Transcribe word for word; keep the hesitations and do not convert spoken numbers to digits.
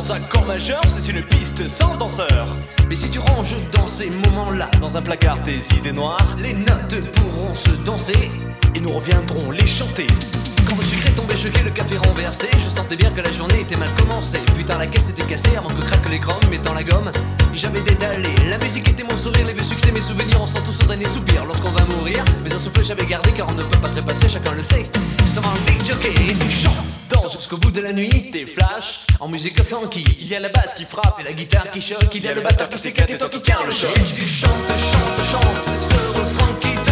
danse accord majeur, c'est une piste sans danseur. Mais si tu ranges dans ces moments-là dans un placard tes idées noires, les notes pourront se danser et nous reviendrons les chanter. Quand le sucre est tombé choqué, le café renversé, je sentais bien que la journée était mal commencée. Putain, la caisse était cassée avant que craque l'écran, mettant la gomme. J'avais détalé, la musique était mon sourire, les vieux succès, mes souvenirs, on sent tous au dernier soupir lorsqu'on va mourir. Mais un souffle j'avais gardé car on ne peut pas trépasser, chacun le sait. Ça va un big jockey et tu chantes danse jusqu'au bout de la nuit. Tes flashs en musique funky, il y a la basse qui frappe et la guitare qui choque, il y a le batteur qui s'éclate et toi qui tiens le choc. Et tu chantes, chantes, chantes ce refrain qui te